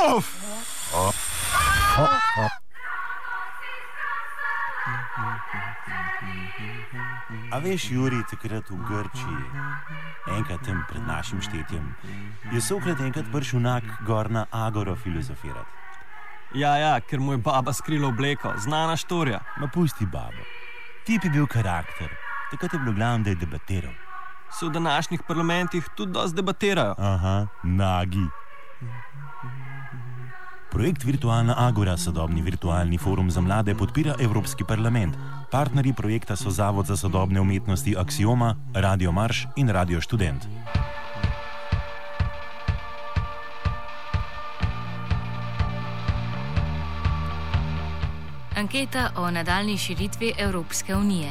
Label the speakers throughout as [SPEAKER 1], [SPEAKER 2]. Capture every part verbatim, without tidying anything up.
[SPEAKER 1] Uf!
[SPEAKER 2] A veš, Juri, takrat v Grčiji, enkrat tem pred našim štetjem, je Sokrat enkrat prišel nak gor na Agoro filozofirati.
[SPEAKER 1] Ja, ja, ker mu je baba skrila obleko, znana štorija.
[SPEAKER 2] Ma pusti babo. Tip je bil karakter, takrat je bilo glavno, da je debatiral.
[SPEAKER 1] Se v današnjih parlamentih tudi dosti debatirajo.
[SPEAKER 2] Aha, nagi. Projekt Virtualna Agora, sodobni virtualni forum za mlade, podpira Evropski parlament. Partnerji projekta so Zavod za sodobne umetnosti Aksioma, Radio Marš in Radio Študent.
[SPEAKER 3] Anketa o nadaljnji širitvi Evropske unije.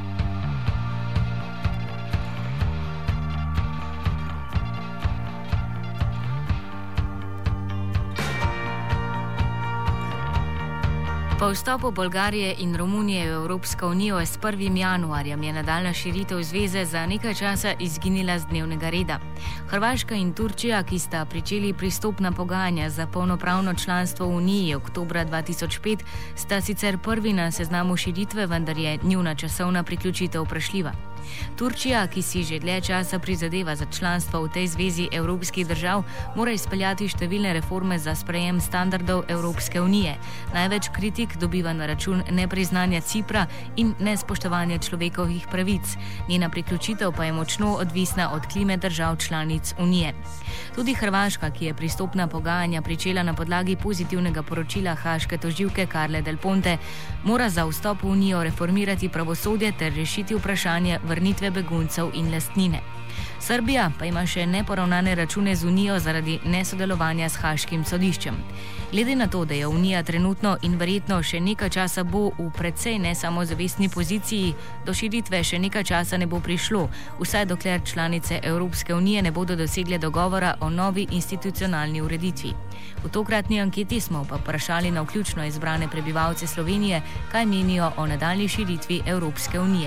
[SPEAKER 3] Po vstopu Bolgarije in Romunije v Evropsko unijo s prvim januarjem je nadaljna širitev zveze za nekaj časa izginila z dnevnega reda. Hrvaška in Turčija, ki sta pričeli pristopna pogajanja za polnopravno članstvo v Uniji oktobra dva tisoč pet, sta sicer prvi na seznamu širitve, vendar je njuna časovna priključitev vprašljiva. Turčija, ki si že dlje časa prizadeva za članstvo v tej zvezi evropskih držav, mora izpeljati številne reforme za sprejem standardov Evropske unije. Največ kritik dobiva na račun nepriznanja Cipra in nespoštovanja človekovih pravic. Njena priključitev pa je močno odvisna od klime držav članic Unije. Tudi Hrvaška, ki je pristopna pogajanja pričela na podlagi pozitivnega poročila haaške tožilke Carle Del Ponte, mora za vstop v Unijo reformirati pravosodje ter rešiti vprašanje vrnitve beguncev in lastnine. Srbija pa ima še neporavnane račune z Unijo zaradi nesodelovanja s Haaškim sodiščem. Glede na to, da je Unija trenutno in verjetno še nekaj časa bo v precej nesamozavestni poziciji, do širitve še nekaj časa ne bo prišlo, vsaj dokler članice Evropske unije ne bodo dosegle dogovora o novi institucionalni ureditvi. V tokratni anketi smo pa vprašali na vključno izbrane prebivalce Slovenije, kaj menijo o nadaljnji širitvi Evropske unije.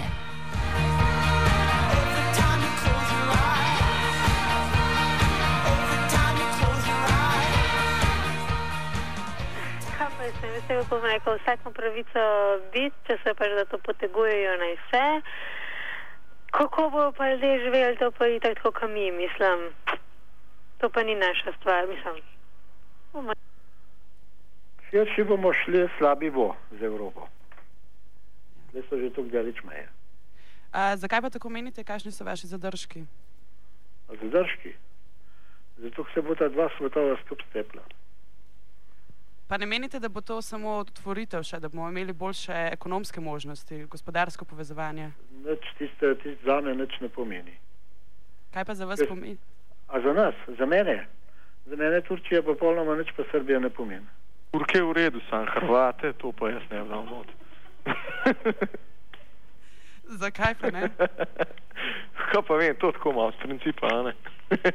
[SPEAKER 4] Vse bom rekel, vsak ima pravico biti, če se pač da to potegujejo naj vse. Kako bo pa ljudje živeli, to pa je tako, kot mi, mislim. To pa ni naša stvar, mislim.
[SPEAKER 5] Jaz si bomo šli slabi bo z Evropo. Zdaj so že tukaj daleč meje.
[SPEAKER 6] A zakaj pa tako menite, kakšni so vaši zadržki?
[SPEAKER 5] A zadržki? Zato, ker se bo ta dva svetova skup stepla.
[SPEAKER 6] Pa ne menite, da bo to samo otvoritev še, da bomo imeli boljše ekonomske možnosti, gospodarsko povezovanje?
[SPEAKER 5] Nič, tiste, tiste za me nič ne pomeni.
[SPEAKER 6] Kaj pa za vas
[SPEAKER 5] Kaj,
[SPEAKER 6] pomeni?
[SPEAKER 5] A za nas, za mene? Za mene Turčija pa polnoma nič, pa Srbija ne pomeni.
[SPEAKER 7] Turke v redu, sam Hrvate, to pa jaz ne znam vod.
[SPEAKER 6] Zakaj pa ne?
[SPEAKER 7] Kaj pa vem, to tako malo z principa, a ne?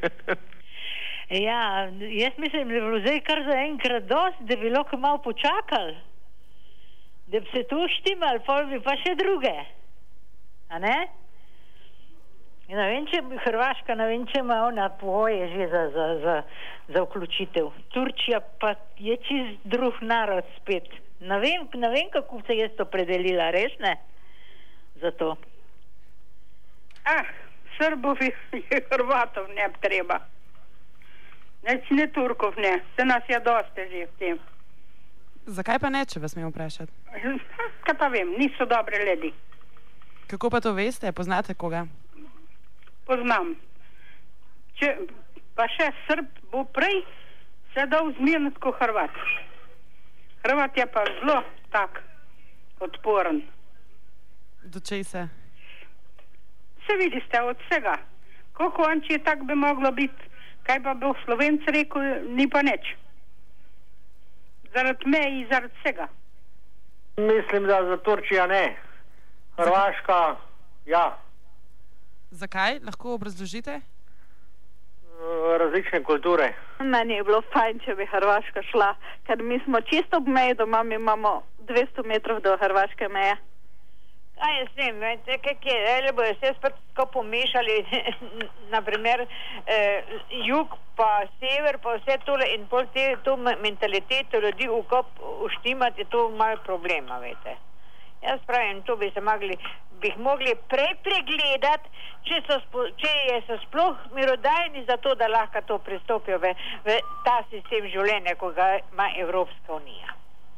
[SPEAKER 8] Ja, jaz mislim, da je bilo zdaj kar za enkrat dosti, da bi lahko malo počakali, da bi se to štimali, pol bi pa še druge, a ne? Ne vem, če Hrvaška, ne vem, če ima ona pogoje že za, za, za, za vključitev. Turčija pa je čist drug narod spet. Ne vem, ne vem, kako se je to predelila, res ne? Zato.
[SPEAKER 9] Ah, Srbov je Hrvatov ne treba. Neč ne Turkov ne, se nas je dosti že v tem.
[SPEAKER 6] Zakaj pa ne, če vas smem vprašati?
[SPEAKER 9] Kaj pa vem, niso dobre ljudi.
[SPEAKER 6] Kako pa to veste, poznate koga?
[SPEAKER 9] Poznam. Če pa še Srb bo prej se dal zmeniti kot Hrvat. Hrvat je pa zelo tak odporen.
[SPEAKER 6] Do česa?
[SPEAKER 9] Se vidite od vsega. Koliko on, če tak bi moglo biti, kaj pa bo Slovenc rekel, ni pa nič. Zaradi meji, zaradi vsega.
[SPEAKER 5] Mislim, da za Turčija ne. Hrvaška, ja.
[SPEAKER 6] Zakaj? Lahko obrazložite?
[SPEAKER 5] Različne kulture.
[SPEAKER 10] Meni je bilo fajn, če bi Hrvaška šla, ker mi smo čisto ob meji doma, mi imamo dvesto metrov do hrvaške meje.
[SPEAKER 8] Kaj jaz vem, vete, kak je, ali bojo vse spet tako pomešali, naprimer eh, jug pa sever pa vse tole in pol te, to mentaliteto ljudi ukop uštimati, je to malo problema, vete. Jaz pravim, to bi se mogli, bi jih mogli prej pregledati, če so, spo, če je so sploh mirodajni za to, da lahko to pristopijo v, v ta sistem življenja, ko ga ima Evropska unija.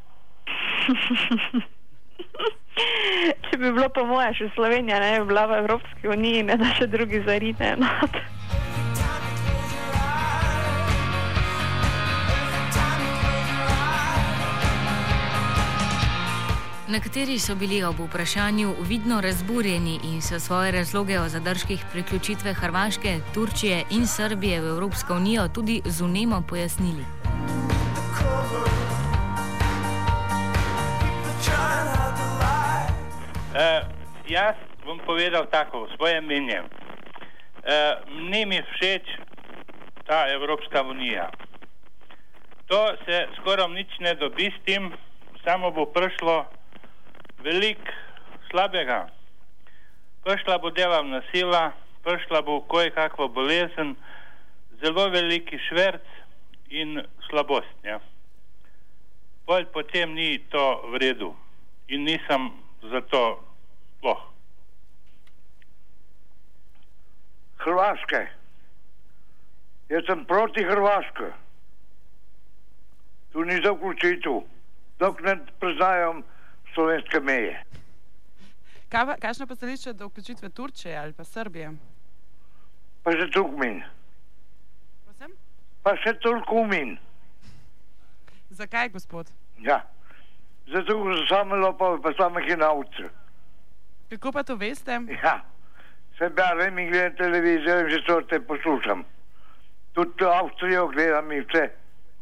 [SPEAKER 10] Če bi bilo po moje, še Slovenija ne bi bila v Evropski uniji, ne da še drugi zarine enot.
[SPEAKER 3] Nekateri so bili ob vprašanju vidno razburjeni in so svoje razloge o zadržkih priključitve Hrvaške, Turčije in Srbije v Evropsko unijo tudi z vnemo pojasnili.
[SPEAKER 11] Uh, jaz bom povedal tako, svoje mnenje. Uh, ni mi všeč ta Evropska unija. To se skoraj nič ne dobi s tem, samo bo prišlo veliko slabega. Prišla bo delovna sila, prišla bo koje kakva bolezen, zelo veliki šverc in slabost. Ja. Potem ni to v redu in nisem zato sploh.
[SPEAKER 5] Hrvaške. Jaz sem proti Hrvaške. Tu ni za vključitev, dok ne priznajo slovenske meje.
[SPEAKER 6] Kaj, kakšno pa stališče do vključitve Turčije ali pa Srbije?
[SPEAKER 5] Pa še toliko min.
[SPEAKER 6] Prosim?
[SPEAKER 5] Pa še toliko min.
[SPEAKER 6] Zakaj, gospod?
[SPEAKER 5] Ja. Zato, ko so same lopove, pa same hinavce.
[SPEAKER 6] Kako pa to veste?
[SPEAKER 5] Ja. Se berem in gledam televizijo in že to te poslušam. Tudi Avstrijo gledam in vse.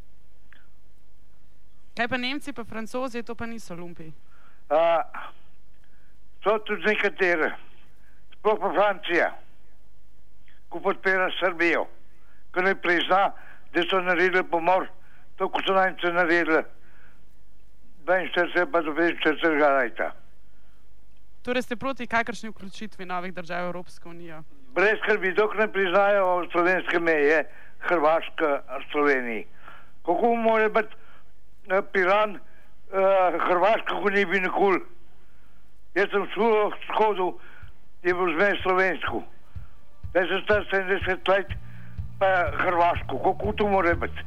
[SPEAKER 6] Kaj pa Nemci, pa Francozi, to pa niso lumpi?
[SPEAKER 5] A, so tudi nekatere. Sploh pa Francija, ko podpira Srbijo, ko ne prizna, da so naredili pomor, to, ko so najce naredili. dvainštirideset pa do petinštirideset leta.
[SPEAKER 6] Torej ste proti kakršni vključitvi novih držav v Evropsko unijo?
[SPEAKER 5] Brez skrbi, dok ne priznajo slovenske meje, Hrvaška, Sloveniji. Kako mora biti uh, Piran, uh, Hrvaška, ko ni bi nikoli? Jaz sem šel shodil, je bil zmen slovensko. Zdaj sem star sedemdeset let, pa Hrvaško. Kako to mora biti?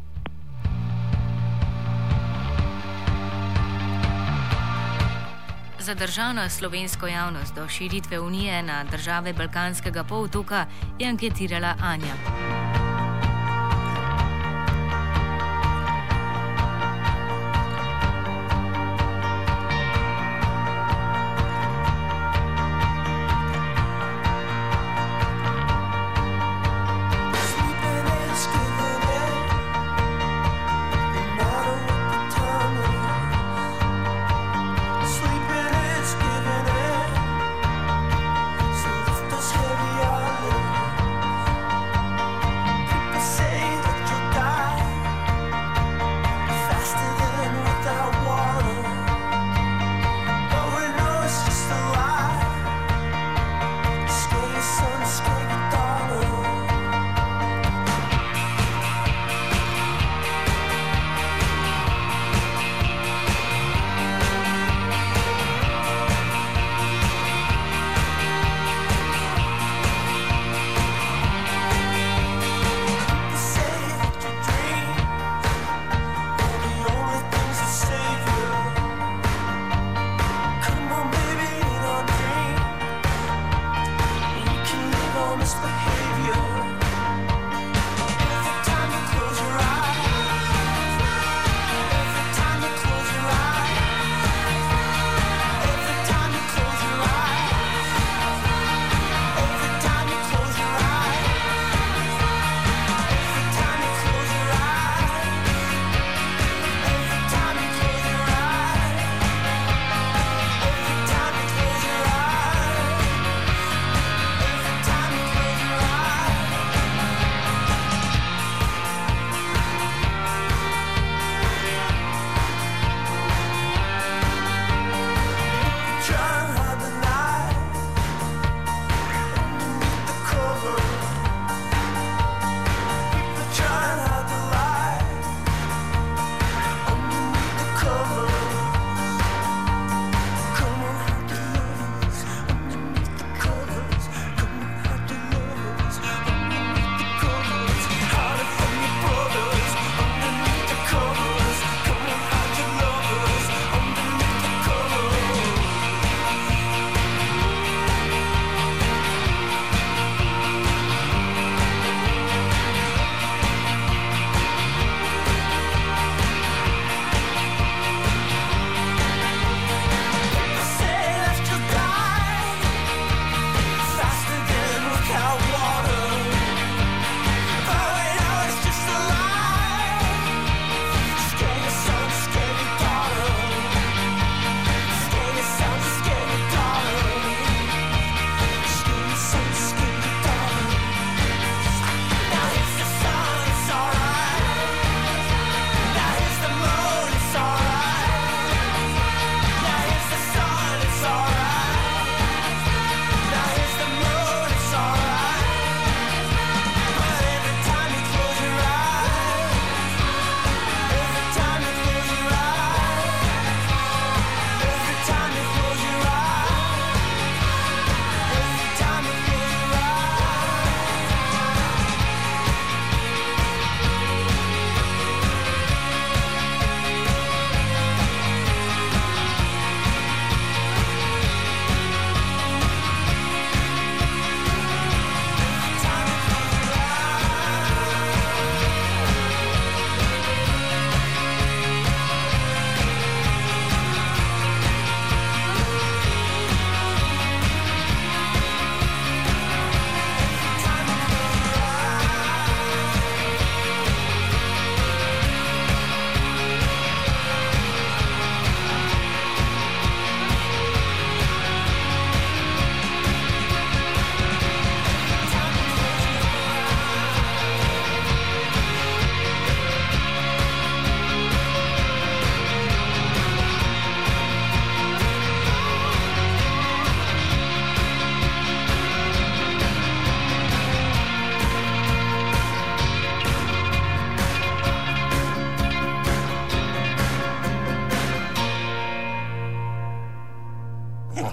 [SPEAKER 3] Zadržana slovensko javnost do širitve unije na države Balkanskega polotoka je anketirala Anja.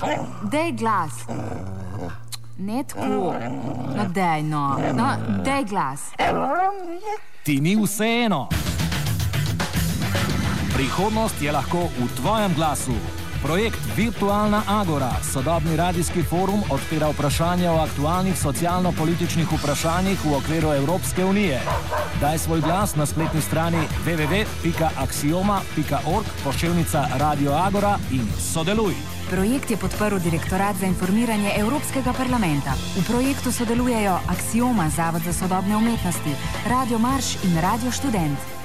[SPEAKER 12] dej glas. Ne tako. No, dej, no. No, dej glas.
[SPEAKER 13] Ti ni vseeno. Prihodnost je lahko v tvojem glasu. Projekt Virtualna Agora, sodobni radijski forum, odpira vprašanja o aktualnih socialno-političnih vprašanjih v okviru Evropske unije. Daj svoj glas na spletni strani w w w pika axioma pika org, poševnica Radio Agora in sodeluj.
[SPEAKER 12] Projekt je podprl Direktorat za informiranje Evropskega parlamenta. V projektu sodelujejo Axioma, Zavod za sodobne umetnosti, Radio Marš in Radio Študent.